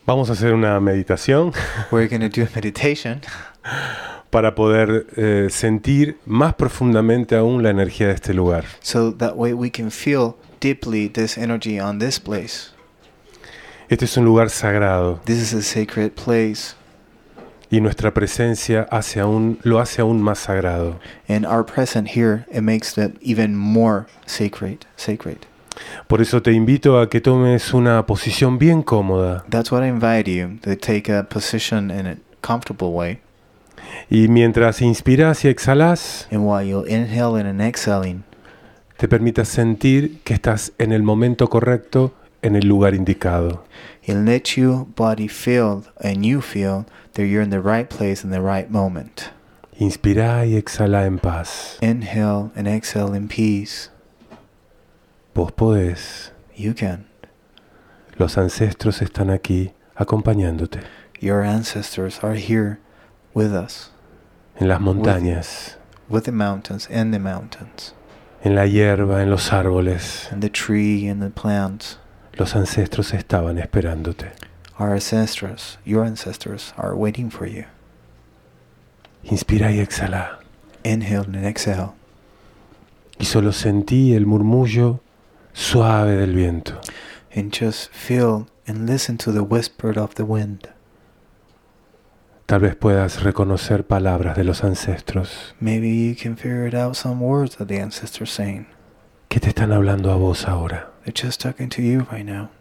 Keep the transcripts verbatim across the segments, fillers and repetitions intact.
Vamos a hacer una meditación We're going to do a meditation para poder eh, sentir más profundamente aún la energía de este lugar. so that way we can feel deeply this energy on this place. Este es un lugar sagrado This is a sacred place, y nuestra presencia hace aún, lo hace aún más sagrado. and our presence here, it makes it even more sacred. Sacred. Por eso te invito a que tomes una posición bien cómoda That's what I invite you to take a position in a comfortable way. y mientras inspiras y exhalas, And while you're inhaling and exhaling, te permitas sentir que estás en el momento correcto, en el lugar indicado. and let your body feel and you feel that you're in the right place in the right moment. Inspira y exhala en paz. Inhale and exhale in peace. Vos podés. You can. Los ancestros están aquí acompañándote. Your ancestors are here with us, En las montañas, with the mountains and the mountains, en la hierba, en los árboles. and the tree and the plants. Los ancestros estaban esperándote. Our ancestors, your ancestors, are waiting for you. Inspira y exhala. Inhale and exhale. Y solo sentí el murmullo suave del viento. And just feel and listen to the whisper of the wind. Tal vez puedas reconocer palabras de los ancestros. Maybe you can figure it out some words that the ancestors saying. ¿Qué te están hablando a vos ahora? They're just talking to you right now.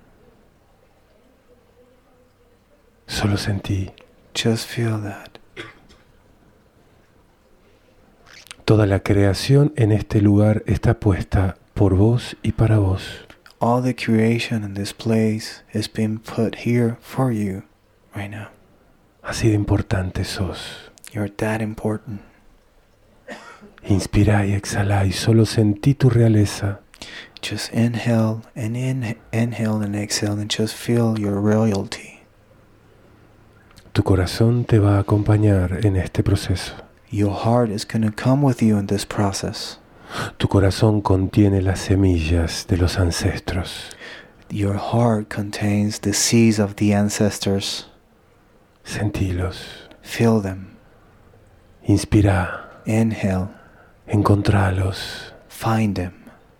Solo sentí. Just feel that. Toda la creación en este lugar está puesta por vos y para vos. All the creation in this place is being put here for you right now. Así de importante sos. You're that important. Inspira y exhala y solo sentí tu realeza. Just inhale and in, inhale and exhale and just feel your royalty. Tu corazón te va a acompañar en este proceso. Your heart is going to come with you in this process. Tu corazón contiene las semillas de los ancestros. Your heart contains the seeds of the ancestors. Sentilos. Feel them. Inspira. Inhale. Encontralos. Find them.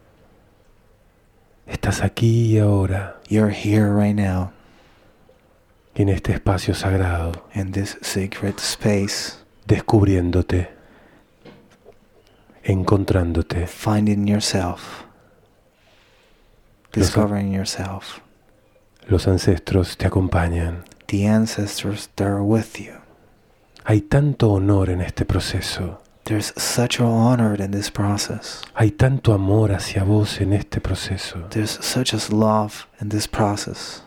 Estás aquí y ahora, You're here right now en este espacio sagrado, in this sacred space, descubriéndote, encontrándote. finding yourself, discovering yourself. Los ancestros te acompañan. The ancestors that are with you. Hay tanto honor en este proceso. There's such an honor in this process. Hay tanto amor hacia vos en este proceso. There's such a love in this process.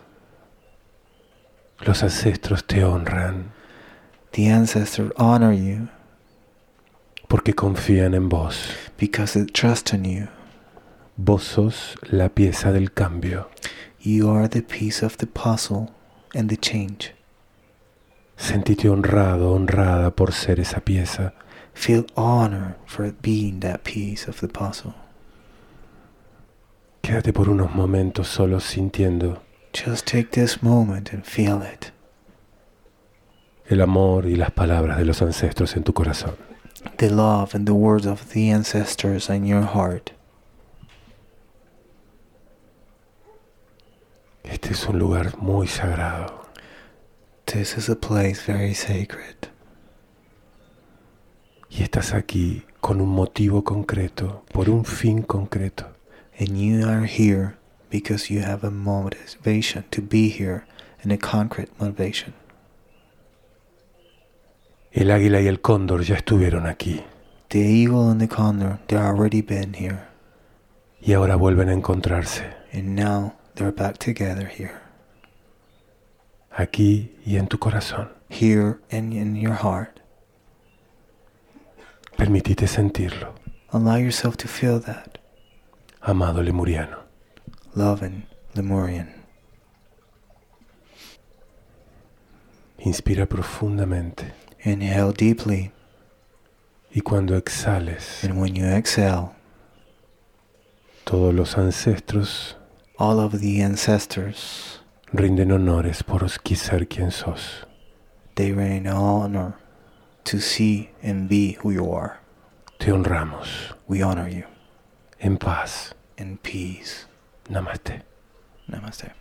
Los ancestros te honran The ancestors honor you porque confían en vos. because they trust in you. Vos sos la pieza del cambio. You are the piece of the puzzle and the change. Sentite honrado, honrada por ser esa pieza. Feel honor for being that piece of the puzzle. Quédate por unos momentos solos sintiendo Just take this moment and feel it. el amor y las palabras de los ancestros en tu corazón. The love and the words of the ancestors in your heart. Este es un lugar muy sagrado. This is a place very sacred. Y estás aquí con un motivo concreto, por un fin concreto. And you are here because you have a motivation to be here and a concrete motivation. El águila y el cóndor ya estuvieron aquí. The eagle and the condor, they already been here. Y ahora vuelven a encontrarse. And now they're back together here. Aquí y en tu corazón. Here and in your heart. Permitite sentirlo. Allow yourself to feel that. Amado lemuriano. Loving Lemurian. Inspira profundamente. Inhale deeply. Y cuando exhales, And when you exhale, todos los ancestros all of the ancestors, rinden honores por ser quien sos. They rain honor to see and be who you are. Te honramos. We honor you. En paz. In peace. Namaste. Namaste.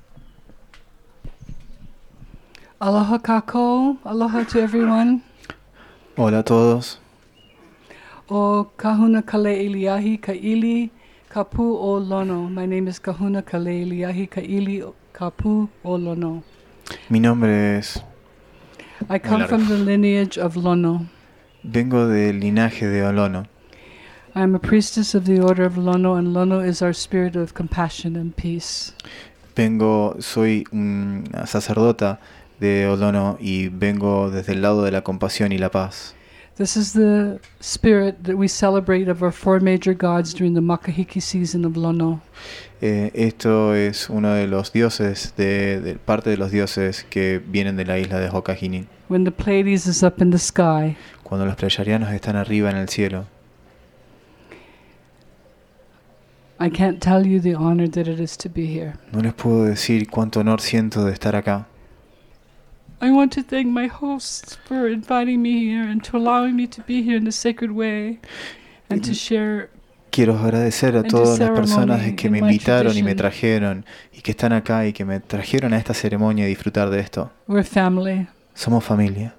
Aloha kako, aloha to everyone. Hola a todos. O kahuna kale'iliahi ka'ili kapu o lono. My name is Kahuna kale'iliahi ka'ili kapu o lono. Mi nombre es... I come from the lineage of Lono. Vengo del linaje de Olono. I am a priestess of the order of Lono, and Lono is our spirit of compassion and peace. Vengo, soy una sacerdota de Olono y vengo desde el lado de la compasión y la paz. This is the spirit that we celebrate of our four major gods during the Makahiki season of Lono. Eh, esto es uno de los dioses, de, de parte de los dioses que vienen de la isla de Hokahini. When the Pleiades is up in the sky, Cuando los pleyadianos están arriba en el cielo. I can't tell you the honor that it is to be here. No les puedo decir cuánto honor siento de estar acá. I want to thank my hosts for inviting me here and to allowing me to be here in a sacred way and to share. Quiero agradecer a And todas the las personas ceremony que in me my invitaron y me tradition. trajeron y que están acá y que me trajeron a esta ceremonia y disfrutar de esto. We're family. Somos familia.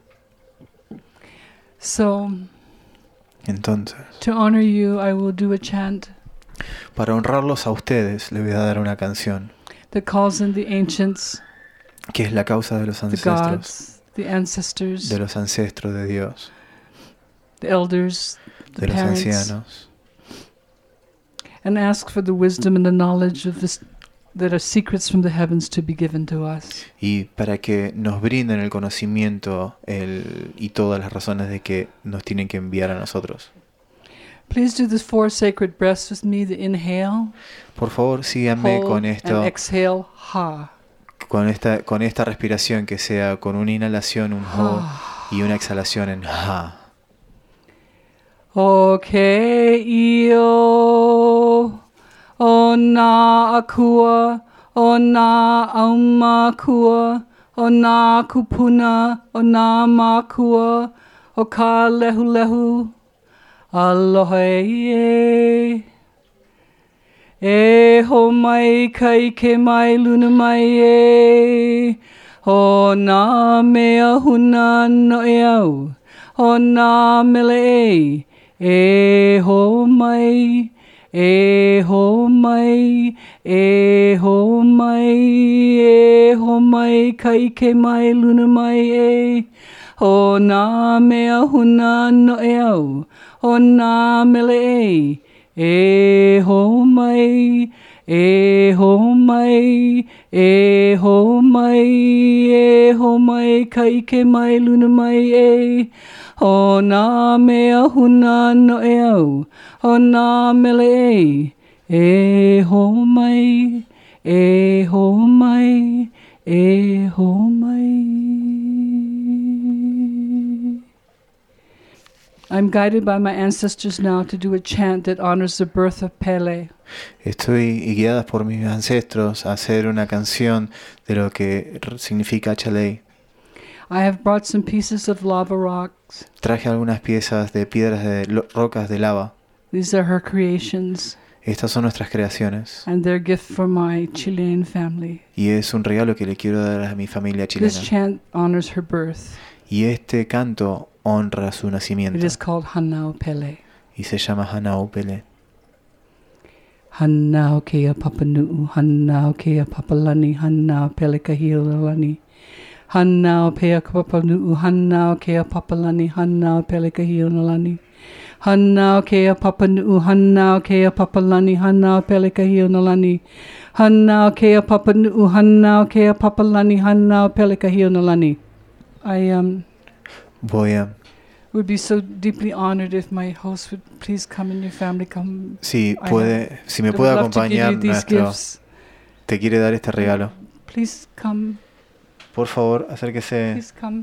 So, Entonces, to honor you, I will do a chant para honrarlos a ustedes, les voy a dar una canción that calls in the ancients, que es la causa de los the ancestros, gods, the ancestors, de los ancestros de Dios, the elders, the de los parents, ancianos, and ask for the wisdom and the knowledge of this that are secrets from the heavens to be given to us. y para que nos brinden el conocimiento el, y todas las razones de que nos tienen que enviar a nosotros. Please do the four sacred breaths with me, the inhale, Por favor, síganme hold, con and esto, exhale, ha. con esta, con esta respiración que sea con una inhalación, un ho, y una exhalación en ha. Okay, io, ona akua, ona aumakua, ona kupuna, ona makua, oka lehu lehu, aloha e. E ho mai kai ke mai luna mai e. Ho nā mea huna no e au. Ho nā mele e. E ho mai. E ho mai. E ho mai. E ho mai kai ke mai luna mai e. Ho nā mea huna no e au. Ho nā mele e. E ho mai, e ho mai, e ho mai, e ho mai, kai ke mai luna mai e. Ho nā mea huna no e au, ho nā mele e. E ho mai, e ho mai, e ho mai. I'm guided by my ancestors now to do a chant that honors the birth of Pele. Estoy guiada por mis ancestros a hacer una canción de lo que r- significa Chalei. I have brought some pieces of lava rocks. Traje algunas piezas de piedras de lo- rocas de lava. These are her creations, Estas son nuestras creaciones and they're a gift for my Chilean family. y es un regalo que le quiero dar a mi familia This chilena. chant honors her birth. Y este canto honra su It nacimiento is called Hanau Pele. y se llama Hanau Pele. Hanau kea papanu'u, hanau kea papalani, hanau pele kahilani. Hanau pea papanu'u, hanau kea papalani, hanau pele kahilani. Hanau kea papanu'u, hanau kea papalani, hanau pele kahilani. Hanau kea papanu'u, hanau kea papalani, hanau pele kahilani. I um Voy a... would be so deeply honored if my host would please come and your family come. Si, I puede, si me I would puede love to give acompañar, you these nuestro, gifts. te quiere dar este regalo. Please come. Por favor, acérquese. Please come.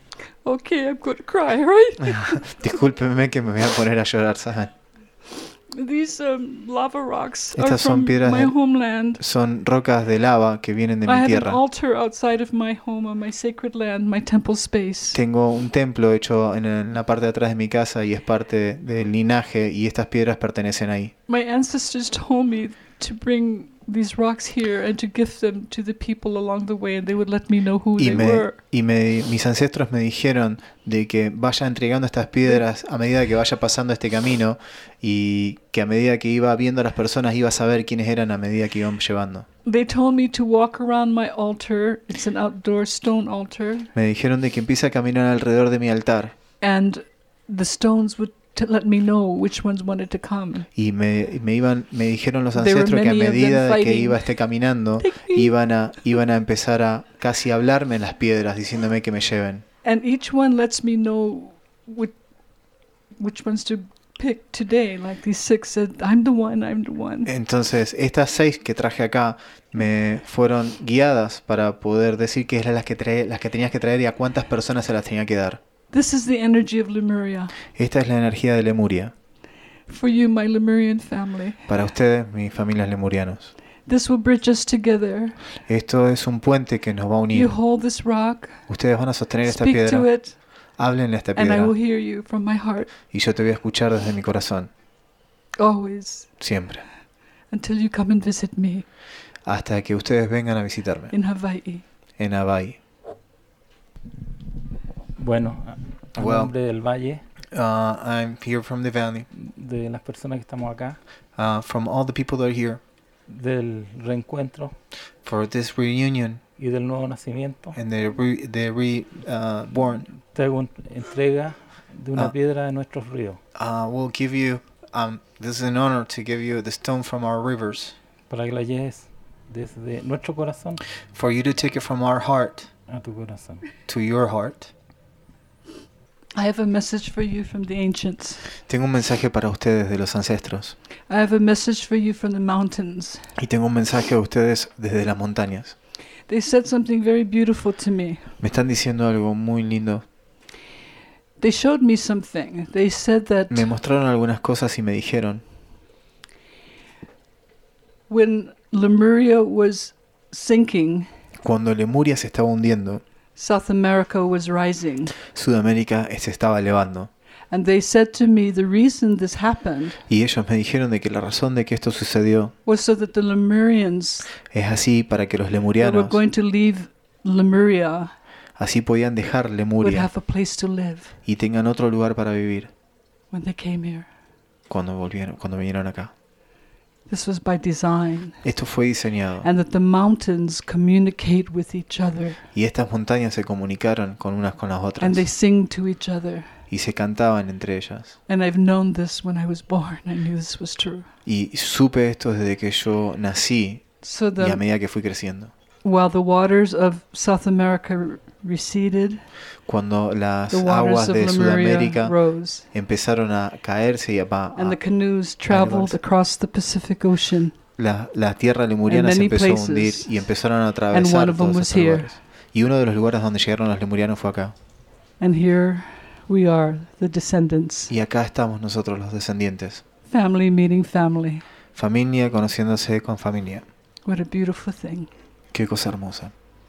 Okay, I'm going to cry, right? Discúlpeme que me voy a poner a llorar, ¿saben? These um, lava rocks are Estas son from piedras my de- homeland. Son rocas de lava que vienen de I mi have an tierra. altar outside of my home on my sacred land, my temple space. Tengo un templo hecho en, en la parte de atrás de mi casa y es parte del linaje y estas piedras pertenecen ahí. My ancestors told me to bring these rocks here and to gift them to the people along the way, and they would let me know who Y, they me, were. y me, mis ancestros me dijeron de que vaya entregando estas piedras a medida que vaya pasando este camino y que a medida que iba viendo a las personas iba a saber quiénes eran a medida que iban llevando. They told me to walk around my altar. It's an outdoor stone altar, Me dijeron de que empiece a caminar alrededor de mi altar and the stones would to let me know which ones wanted to come. y me, me iban me dijeron los There were ancestros que a many of them medida de que fighting. iba este caminando Take me. iban a iban a empezar a casi hablarme en las piedras diciéndome que me lleven. And each one lets me know which, which ones to pick today. Like these six said, I'm the one, I'm the one. Entonces, estas seis que traje acá me fueron guiadas para poder decir que eran las que trae, las que tenías que traer y a cuántas personas se las tenía que dar. This is the energy of Lemuria. Esta es la energía de Lemuria. For you, my Lemurian family. Para ustedes, mis familias lemurianos. This will bridge us together. Esto es un puente que nos va a You unir. hold this rock, Ustedes van a sostener esta speak to piedra, it, háblenle a esta and I piedra will hear you from my heart, y yo te voy a escuchar desde mi corazón, always, siempre, until you come and visit me hasta que ustedes vengan a visitarme in Hawaii. en Hawaii. Bueno, a a Well. nombre del Valle, Uh, I'm here from the valley, de las personas que estamos acá, uh, from all the people that are here del reencuentro for this reunion y del nuevo nacimiento, and the re, the reborn. te hago un- entrega de una Ah. piedra de nuestros ríos Uh, we'll give you. Um, this is an honor to give you the stone from our rivers, para que la lleves desde nuestro corazón for you to take it from our heart a tu corazón. to your heart. I have a message for you from the ancients. Tengo un mensaje para ustedes de los ancestros I have a message for you from the mountains. y tengo un mensaje a ustedes desde las montañas. They said something very beautiful to me. Me están diciendo algo muy lindo. They showed me something. They said that Me mostraron algunas cosas y me dijeron when Lemuria was sinking, cuando Lemuria se estaba hundiendo, South America was rising. Sudamérica se estaba elevando. And they said to me the reason this happened Y ellos me dijeron de que la razón de que esto sucedió was so that the Lemurians es así para que los that were lemurianos going to leave Lemuria así podían dejar would Lemuria have a place to live y tengan otro lugar para vivir when they came here. cuando volvieron, cuando vinieron acá. This was by design. Esto fue diseñado And that the mountains communicate with each other. y estas montañas se comunicaron con unas con las otras And they sing to each other. y se cantaban entre ellas. And I've known this when I was born. I knew this was true. Y supe esto desde que yo nací So y a that medida que fui creciendo. while the waters of South America r- receded, Cuando las the aguas waters of de Lemuria Sudamérica rose. empezaron a caerse y a, a- And the canoes traveled elevarse. across the Pacific Ocean. la, la tierra lemuriana In se many empezó a places. hundir y empezaron a And atravesar one of them todos was estos here. lugares. Y uno de los lugares donde llegaron los lemurianos fue acá. And here we are, the descendants. Y acá estamos nosotros los descendientes. Family meeting family. Familia conociéndose con familia. What a beautiful thing. Qué cosa hermosa.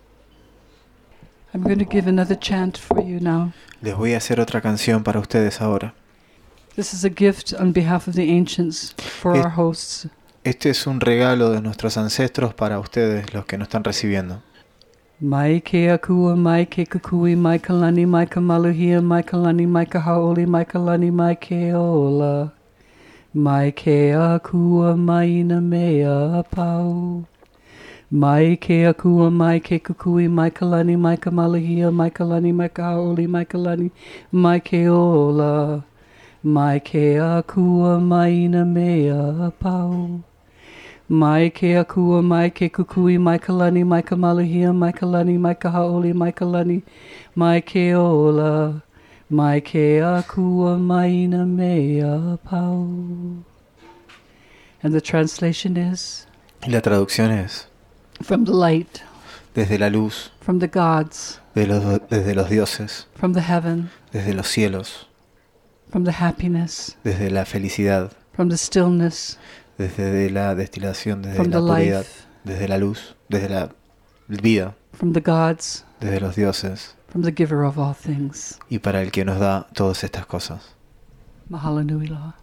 I'm going to give another chant for you now. Les voy a hacer otra canción para ustedes ahora. This is a gift on behalf of the ancients for Eh, our hosts. Este es un regalo de nuestros ancestros para ustedes, los que nos están recibiendo. Mai ke akua, mai ke kukui, mai kalani, mai kamaluhia, mai kalani, mai kahaoli, mai kalani, mai ke ola. Mai ke akua, mai na mea pau. Mai ke akua, mai ke kukui, mai kalani, mai kamaluhia, mai kalani, mai kahaoli, mai kalani, mai ke ola. Mai ke akua, mai na mea pau. Mai ke akua, mai ke kukui, mai kalani, mai kamaluhia, mai kalani, mai kahaoli, mai kalani, mai ke ola. Mai ke akua, mai na mea pau. And the translation is, Y la traducción es, from the light, desde la luz, from the gods, de los, desde los dioses, from the heaven, desde los cielos, from the happiness, desde la felicidad, from the stillness, desde la destilación, desde from la the puridad, life, desde la luz, desde la vida, from the gods, desde los dioses, from the giver of all things. y para el que nos da todas estas cosas. Mahalo nui loa.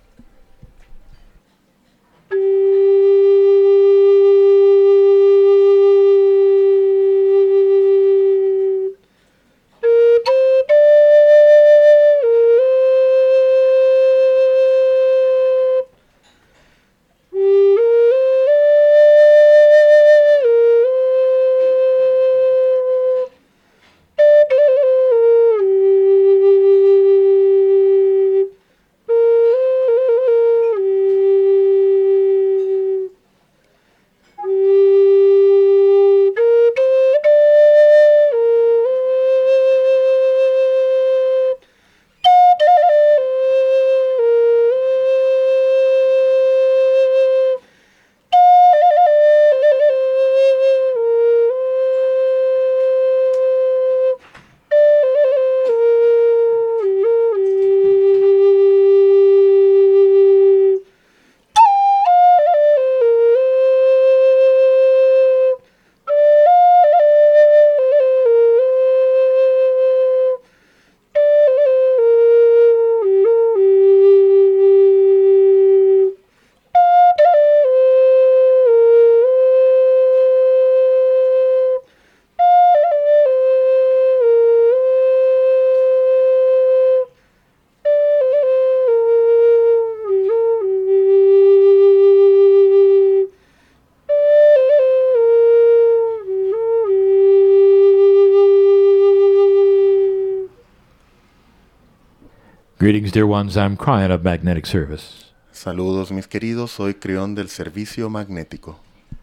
Greetings, dear ones. I'm Cryon of Magnetic Service. Saludos, mis queridos. Soy Crión del Servicio Magnético.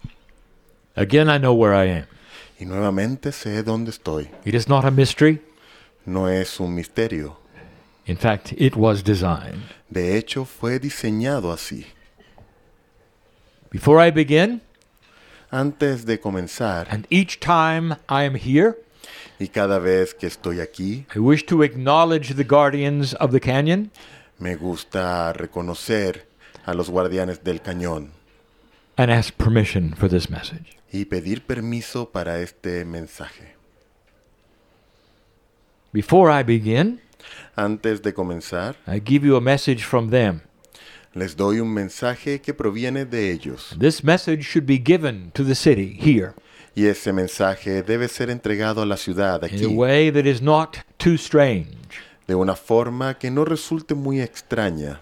Again, I know where I am. Y nuevamente sé dónde estoy. It is not a mystery. No es un misterio. In fact, it was designed. De hecho, fue diseñado así. Before I begin, Antes de comenzar, and each time I am here, y cada vez que estoy aquí, I wish to acknowledge the guardians of the canyon me gusta reconocer a los guardianes del cañón and ask permission for this message. y pedir permiso para este mensaje. Before I begin, Antes de comenzar, I give you a message from them. les doy un mensaje que proviene de ellos. This message should be given to the city here Y ese mensaje debe ser entregado a la ciudad in a aquí way that is not too strange. de una forma que no resulte muy extraña.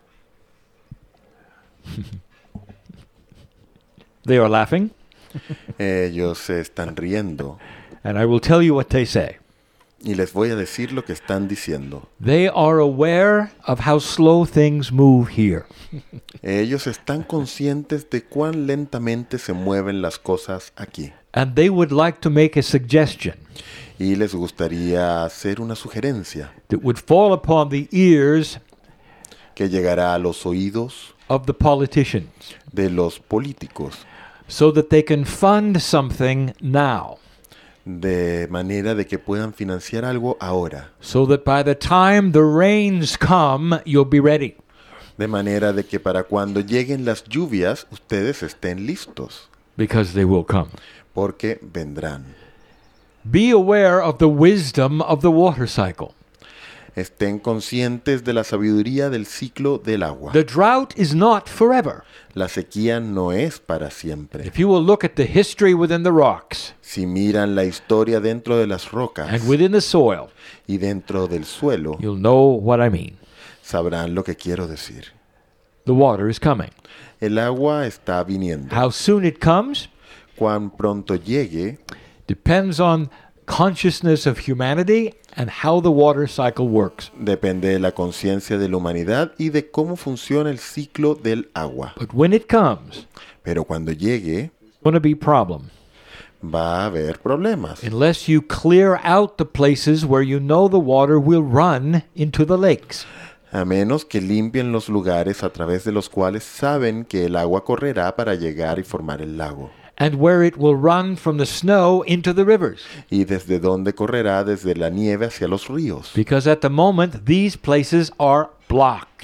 They are laughing, Ellos se están riendo and I will tell you what they say. y les voy a decir lo que están diciendo. They are aware of how slow things move here. Ellos están conscientes de cuán lentamente se mueven las cosas aquí And they would like to make a suggestion y les gustaría hacer una sugerencia that would fall upon the ears que llegará a los oídos of the politicians de los políticos, so that they can fund something now, de manera de que puedan financiar algo ahora, so that by the time the rains come, you'll be ready. de manera de que para cuando lleguen las lluvias ustedes estén listos, Because they will come. porque vendrán. Be aware of the wisdom of the water cycle. Estén conscientes de la sabiduría del ciclo del agua. The drought is not forever. La sequía no es para siempre. If you will look at the history within the rocks Si miran la historia dentro de las rocas and within the soil, y dentro del suelo, you'll know what I mean. sabrán lo que quiero decir. The water is coming. El agua está viniendo. How soon it comes Cuán pronto llegue depends on consciousness of humanity and how the water cycle works. depende de la conciencia de la humanidad y de cómo funciona el ciclo del agua. But when it comes, Pero cuando llegue, it's going to be a problem. va a haber problemas. Unless you clear out the places where you know the water will run into the lakes. A menos que limpien los lugares a través de los cuales saben que el agua correrá para llegar y formar el lago. And where it will run from the snow into the rivers. Y desde donde correrá desde la nieve hacia los ríos. Because at the moment, these places are blocked.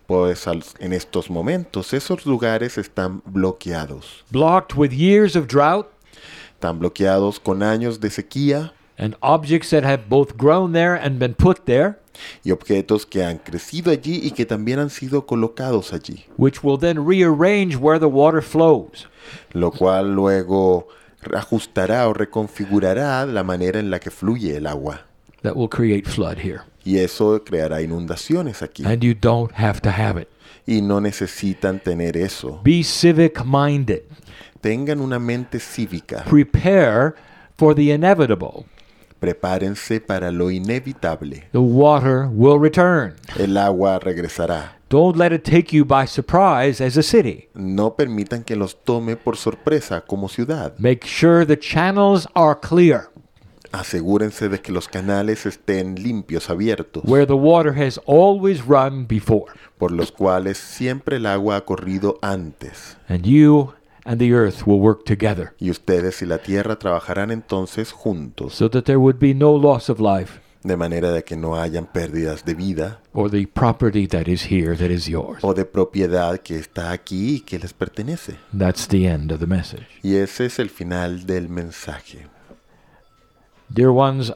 Pues al- en estos momentos esos lugares están bloqueados. blocked with years of drought Están bloqueados con años de sequía and objects that have both grown there and been put there, y objetos que han crecido allí y que también han sido colocados allí, which will then rearrange where the water flows. lo cual luego ajustará o reconfigurará la manera en la que fluye el agua. That will create flood here. Y eso creará inundaciones aquí. And you don't have to have it. Y no necesitan tener eso. Be civic minded. Tengan una mente cívica. Prepare for the inevitable. Prepárense para lo inevitable. The water will return. El agua regresará. Don't let it take you by surprise as a city. No permitan que los tome por sorpresa como ciudad. Make sure the channels are clear, Asegúrense de que los canales estén limpios, abiertos, where the water has always run before. por los cuales siempre el agua ha corrido antes. And you and the earth will work together Y ustedes y la tierra trabajarán entonces juntos, so that there would be no loss of life de manera de que no hayan pérdidas de vida or the property that is here that is yours. o de propiedad que está aquí y que les pertenece. That's the end of the message. Y ese es el final del mensaje. Dear ones,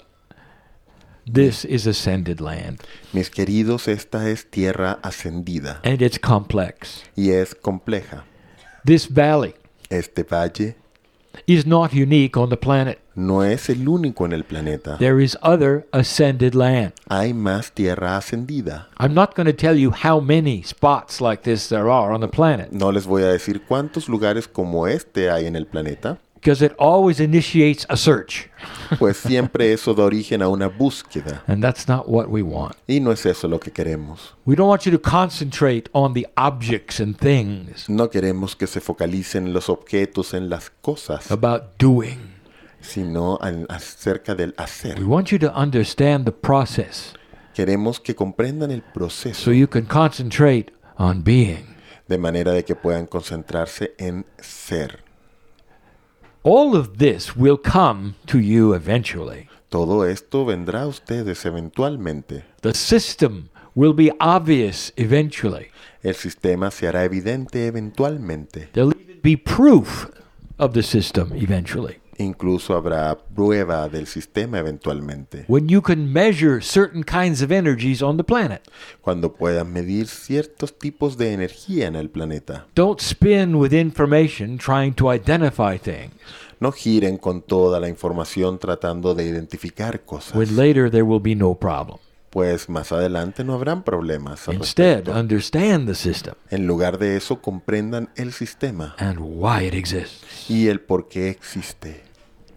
this is ascended land, Mis queridos, esta es tierra ascendida and it's complex. y es compleja. This valley Este valle is not unique on the planet. no es el único en el planeta. There is other ascended land. Hay más tierra ascendida. I'm not going to tell you how many spots like this there are on the planet, No les voy a decir cuántos lugares como este hay en el planeta, because it always initiates a search, pues siempre eso da origen a una búsqueda. and that's not what we want. Y no es eso lo que queremos. We don't want you to concentrate on the objects and things, No queremos que se focalicen en los objetos, en las cosas, about doing. sino en- acerca del We hacer. want you to understand the process Queremos que comprendan el proceso, so you can concentrate on being. de manera de que puedan concentrarse en ser. All of this will come to you eventually. Todo esto vendrá a ustedes eventualmente. The system will be obvious eventually. El sistema se hará evidente eventualmente. There'll even be proof of the system eventually. Incluso habrá prueba del sistema eventualmente. When you can measure certain kinds of energies on the planet. Cuando puedan medir ciertos tipos de energía en el planeta. Don't spin with information trying to identify things, No giren con toda la información tratando de identificar cosas, when later there will be no problem. pues más adelante no habrán problemas al Instead, respecto. understand the system En lugar de eso, comprendan el sistema and why it exists. y el por qué existe.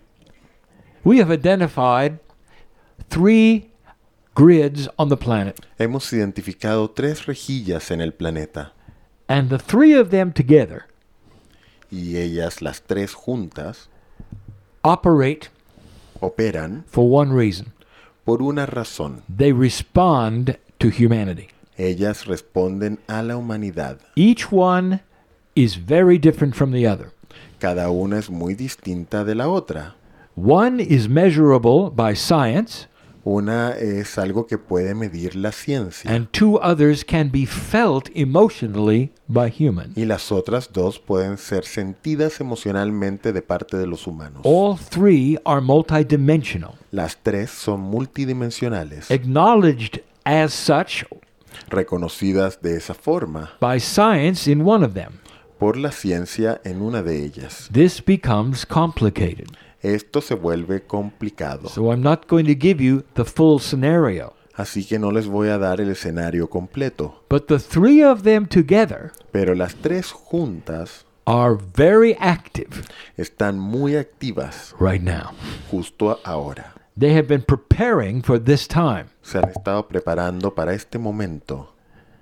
We have identified three grids on the planet, Hemos identificado tres rejillas en el planeta and the three of them together y ellas, las tres juntas, operate operan for one reason. por una razón. They respond to humanity. Ellas responden a la humanidad. Each one is very different from the other. Cada una es muy distinta de la otra. One is measurable by science, Una es algo que puede medir la ciencia and two others can be felt emotionally by humans. y las otras dos pueden ser sentidas emocionalmente de parte de los humanos. All three are multidimensional, Las tres son multidimensionales, acknowledged as such reconocidas de esa forma by science in one of them. por la ciencia en una de ellas. This becomes complicated. Esto se vuelve complicado, So I'm not going to give you the full scenario. así que no les voy a dar el escenario completo. But the three of them together Pero las tres juntas are very active están muy activas right now. justo ahora. They have been preparing for this time. Se han estado preparando para este momento.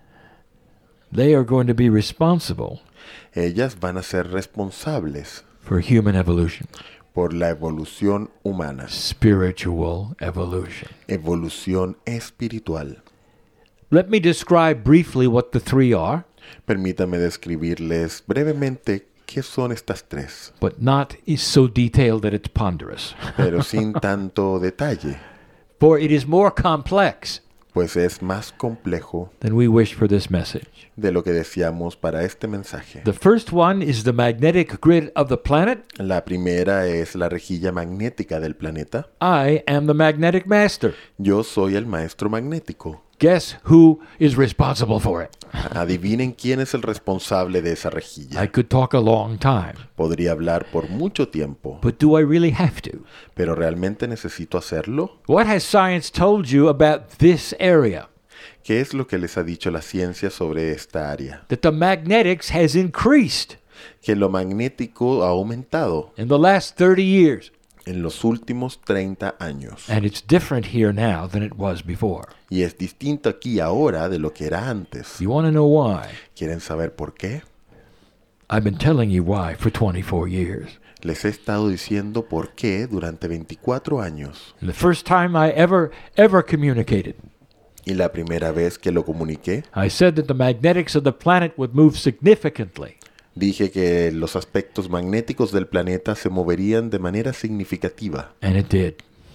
They are going to be responsible Ellas van a ser responsables for human evolution, por la evolución humana, spiritual evolution. evolución espiritual. Let me describe briefly what the three are, Permítame describirles brevemente qué son estas tres, but not is so detailed that it's ponderous. pero sin tanto detalle, For it is more complex pues es más complejo than we wish for this message. de lo que deseamos para este mensaje. The first one is the magnetic grid of the planet. La primera es la rejilla magnética del planeta. I am the magnetic master. Yo soy el maestro magnético. Guess who is responsible for it? Adivinen quién es el responsable de esa rejilla. I could talk a long time, Podría hablar por mucho tiempo, but do I really have to? pero ¿realmente necesito hacerlo? What has science told you about this area? ¿Qué es lo que les ha dicho la ciencia sobre esta área? That the magnetics has increased Que lo magnético ha aumentado in the last thirty years. en los últimos treinta años. And it's different here now than it was before. Y es distinto aquí ahora de lo que era antes. You want to know why? ¿Quieren saber por qué? I've been telling you why for twenty-four years. Les he estado diciendo por qué durante veinticuatro años. And the first time I ever, ever communicated, Y la primera vez que lo comuniqué, I said that the magnetics of the planet would move significantly. dije que los aspectos magnéticos del planeta se moverían de manera significativa. And it did.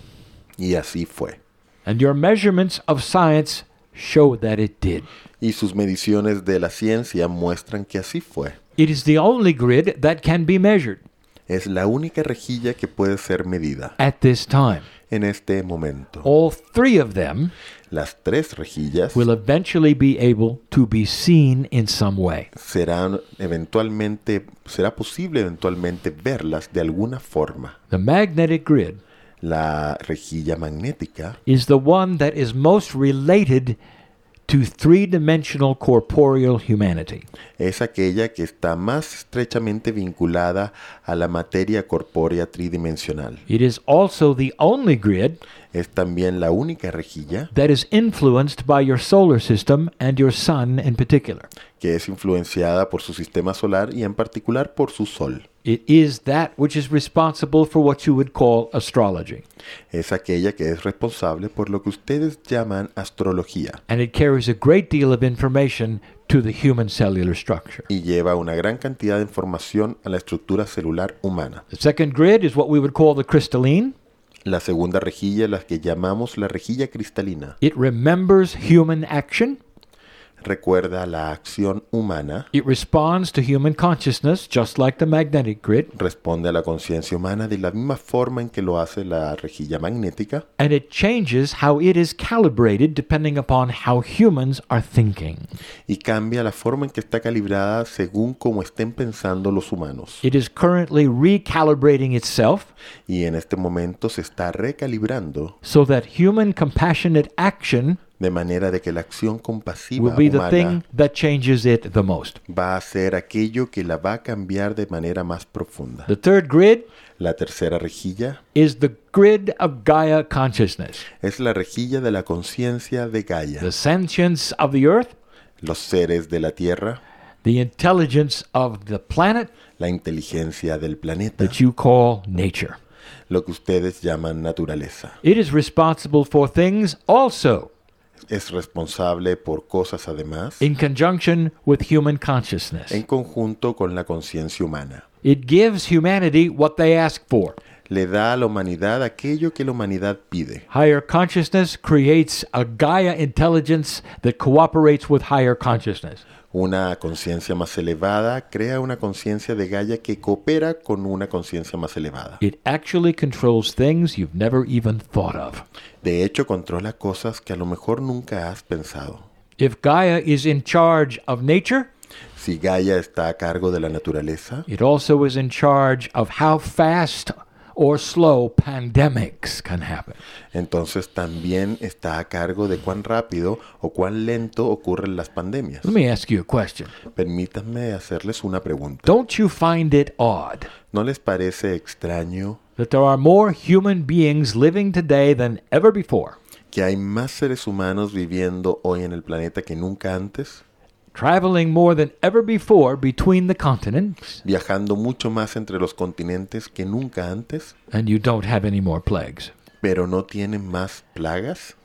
Y así fue. And your measurements of science show that it did. Y sus mediciones de la ciencia muestran que así fue. It is the only grid that can be measured Es la única rejilla que puede ser medida at this time. en este momento. All three of them Las tres rejillas will eventually be able to be seen in some way. serán eventualmente, será posible eventualmente verlas de alguna forma. The magnetic grid La rejilla magnética is the one that is most related to three-dimensional corporeal humanity. es aquella que está más estrechamente vinculada a la materia corpórea tridimensional. It is also the only grid Es también la única rejilla that is influenced by your solar system and your sun in particular. que es influenciada por su sistema solar y en particular por su sol. It is that which is responsible for what you would call astrology. Es aquella que es responsable por lo que ustedes llaman astrología And it carries a great deal of information to the human cellular structure. y lleva una gran cantidad de información a la estructura celular humana. The second grid is what we would call the crystalline. La segunda rejilla, la que llamamos la rejilla cristalina, It remembers human action. recuerda la acción humana, It responds to human consciousness just like the magnetic grid. responde a la conciencia humana de la misma forma en que lo hace la rejilla magnética, And it changes how it is calibrated depending upon how humans are thinking. y cambia la forma en que está calibrada según cómo estén pensando los humanos. It is currently recalibrating itself Y en este momento se está recalibrando so that human compassionate action de manera de que la acción compasiva will be the humana thing that changes it the most. va a ser aquello que la va a cambiar de manera más profunda. The third grid La tercera rejilla is the grid of Gaia consciousness, es la rejilla de la conciencia de Gaia, the sentience of the earth, los seres de la Tierra, the intelligence of the planet la inteligencia del planeta, that you call nature. lo que ustedes llaman naturaleza. It is responsible for things also Es responsable por cosas además in conjunction with human consciousness. en conjunto con la conciencia humana. It gives humanity what they ask for. Le da a la humanidad aquello que la humanidad pide. Higher consciousness creates a Gaia intelligence that cooperates with higher consciousness. Una conciencia más elevada crea una conciencia de Gaia que coopera con una conciencia más elevada. It actually controls things you've never even thought of. De hecho, controla cosas que a lo mejor nunca has pensado. If Gaia is in charge of nature, Si Gaia está a cargo de la naturaleza, it also is in charge of how fast or slow pandemics can happen. entonces también está a cargo de cuán rápido o cuán lento ocurren las pandemias. Let me ask you a question. Permítanme hacerles una pregunta. Don't you find it odd ¿No les parece extraño that there are more human beings living today than ever before, que hay más seres humanos viviendo hoy en el planeta que nunca antes? traveling more than ever before between the continents, Viajando mucho más entre los continentes que nunca antes, and you don't have any more plagues? pero no tienen más plagas?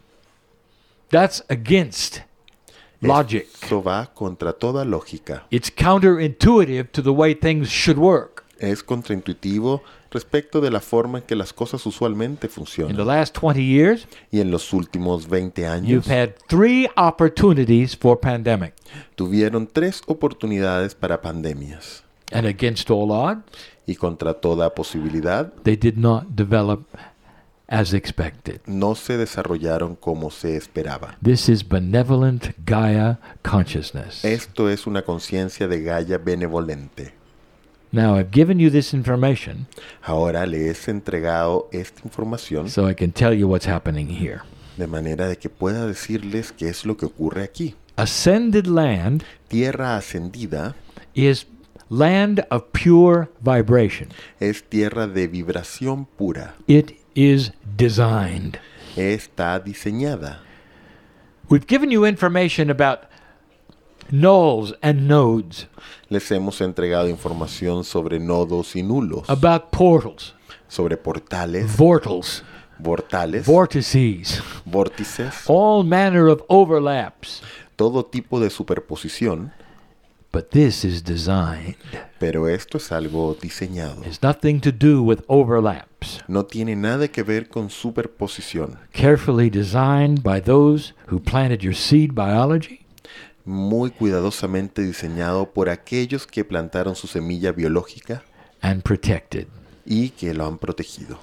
That's against logic. Eso va contra toda lógica. It's counterintuitive to the way things should work. Es contraintuitivo respecto de la forma en que las cosas usualmente In the funcionan. last twenty years, Y en los últimos veinte años you've had three opportunities for pandemic. tuvieron tres oportunidades para pandemias. And against all odds, Y contra toda posibilidad, they did not develop as expected. no se desarrollaron como se esperaba. This is benevolent Gaia consciousness. Esto es una conciencia de Gaia benevolente. Now, I've given you this information Ahora le he entregado esta información so I can tell you what's happening here. de manera de que pueda decirles qué es lo que ocurre aquí. Ascended land Tierra ascendida is land of pure vibration. es tierra de vibración pura. It is designed. Está diseñada. We've given you information about nulls and nodes, Les hemos entregado información sobre nodos y nulos, about portals, sobre portales, vortals, vortales, vortices, vórtices, all manner of overlaps. todo tipo de superposición, But this is designed. pero esto es algo diseñado. It's nothing to do with overlaps. No tiene nada que ver con superposición. Carefully designed by those who planted your seed biology Muy cuidadosamente diseñado por aquellos que plantaron su semilla biológica and protected. y que lo han protegido.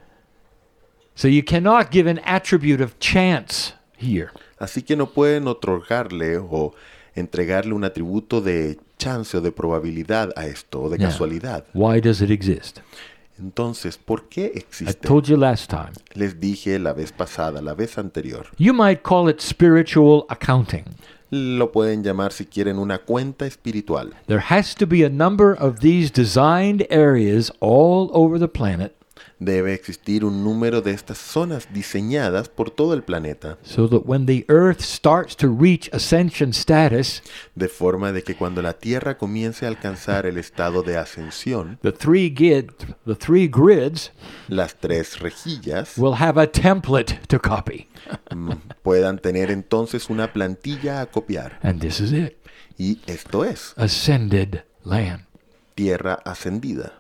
So you cannot give an attribute of chance here. Así que no pueden otorgarle o entregarle un atributo de chance o de probabilidad a esto, o de Yeah. casualidad. Why does it exist? Entonces, ¿por qué I existe? told you last time. Les dije la vez pasada, la vez anterior. You might call it spiritual accounting. Lo pueden llamar si quieren una cuenta espiritual. There has to be a number of these designed areas all over the planet Debe existir un número de estas zonas diseñadas por todo el planeta, so that when the earth starts to reach ascension status, de forma de que cuando la Tierra comience a alcanzar el estado de ascensión, the three grid, the three grids las tres rejillas will have a template to copy. mm, puedan tener entonces una plantilla a copiar. And this is it. Y esto es Ascended land. Tierra ascendida.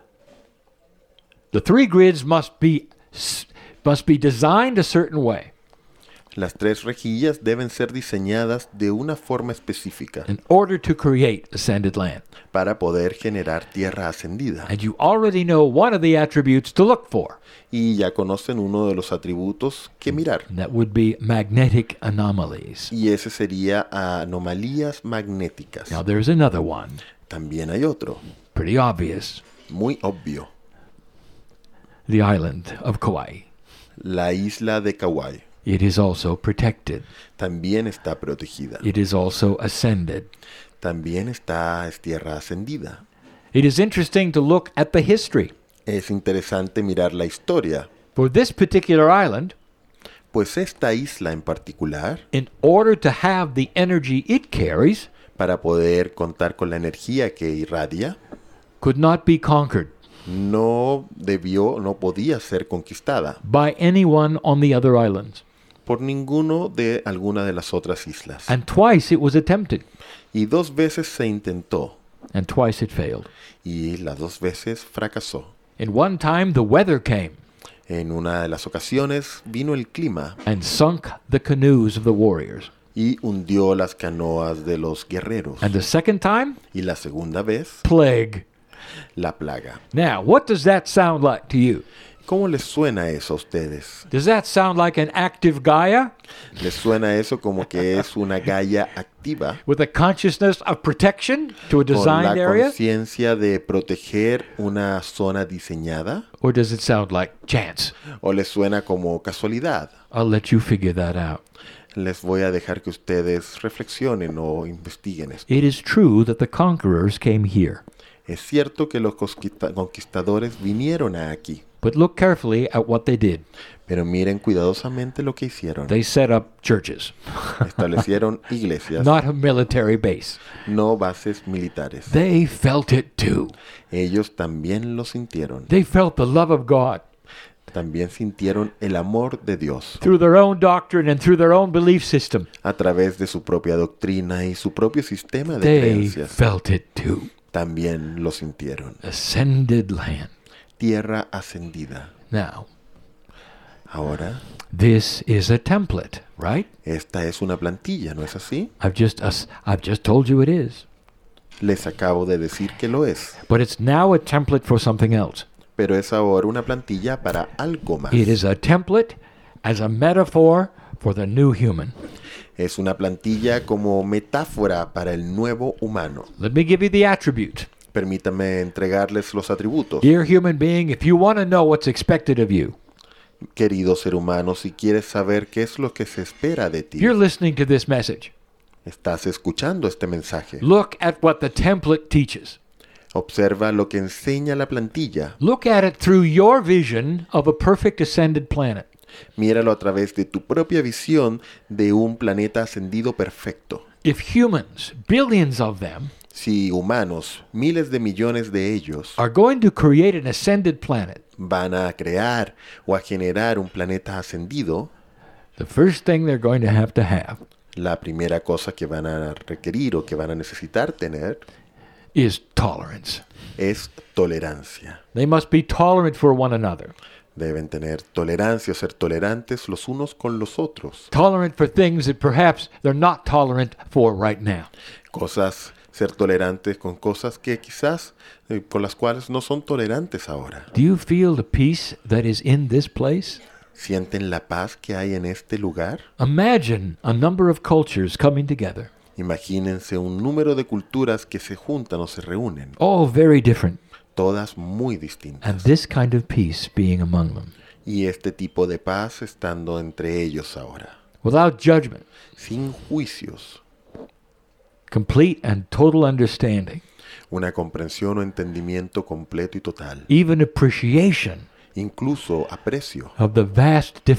The three grids must be s- must be designed a certain way Las tres rejillas deben ser diseñadas de una forma específica in order to create ascended land. para poder generar tierra ascendida. And you already know one of the attributes to look for. Y ya conocen uno de los atributos que mirar. And that would be magnetic anomalies. Y ese sería anomalías magnéticas. Now there's another one, También hay otro, pretty obvious. muy obvio. The island of Kauai. La isla de Kauai It is also protected. también está protegida. It is also ascended. También está es tierra ascendida. It is interesting to look at the history. Es interesante mirar la historia, For this particular island, pues esta isla en particular, in order to have the energy it carries, para poder contar con la energía que irradia, could not be conquered no debió, no podía ser conquistada by anyone on the other islands. por ninguno de alguna de las otras islas. And twice it was attempted, Y dos veces se intentó, and twice it failed. y las dos veces fracasó. In one time, the weather came En una de las ocasiones vino el clima and sunk the canoes of the warriors. y hundió las canoas de los guerreros. And the second time, Y la segunda vez, plague. la plaga. Now, what does that sound like to you? ¿Cómo les suena eso a ustedes? Does that sound like an active Gaia ¿Les suena eso como que es una Gaia activa with a consciousness of protection to a con la designed area? conciencia de proteger una zona diseñada? Or does it sound like chance? ¿O les suena como casualidad? I'll let you figure that out. Les voy a dejar que ustedes reflexionen o investiguen esto. It is true that the conquerors came here, Es cierto que los conquista- conquistadores vinieron a aquí, but look carefully at what they did. pero miren cuidadosamente lo que hicieron. They set up churches, Establecieron iglesias, not a military base. no bases militares. They felt it too. Ellos también lo sintieron. They felt the love of God También sintieron el amor de Dios through their own doctrine and through their own belief system. a través de su propia doctrina y su propio sistema de They creencias. felt it too. También lo sintieron. Ascended land. tierra ascendida. Now, Ahora, this is a template, right? esta es una plantilla, ¿no es así? I've just us I've just told you it is. Les acabo de decir que lo es, But it's now a template for something else. pero es ahora una plantilla para algo más. It is a template as a metaphor for the new human. Es una plantilla como metáfora para el nuevo humano. Let me give you the attribute. Permítame entregarles los atributos. Dear human being, if you want to know what's expected of you, Querido ser humano, si quieres saber qué es lo que se espera de ti, if you're listening to this message, estás escuchando este mensaje. look at what the template teaches. Observa lo que enseña la plantilla. Look at it through your vision of a perfect ascended planet. Míralo a través de tu propia visión de un planeta ascendido perfecto. If humans, billions of them, Si humanos, miles de millones de ellos, are going to create an ascended planet, van a crear o a generar un planeta ascendido, the first thing they're going to have to have la primera cosa que van a requerir o que van a necesitar tener is tolerance. es tolerancia. They must be tolerant for one another. Deben tener tolerancia o ser tolerantes los unos con los otros. Tolerant for things that perhaps they're not tolerant for right now. Cosas, ser tolerantes con cosas que quizás eh, con las cuales no son tolerantes ahora. Do you feel the peace that is in this place? ¿Sienten la paz que hay en este lugar? Imagine a number of cultures coming together, Imagínense un número de culturas que se juntan o se reúnen, all very different, todas muy and distintas. this kind of peace being among them, Y este tipo de paz estando entre ellos ahora, without judgment, sin juicios, complete and total understanding, una comprensión o entendimiento completo y total, even appreciation incluso aprecio of the vast differences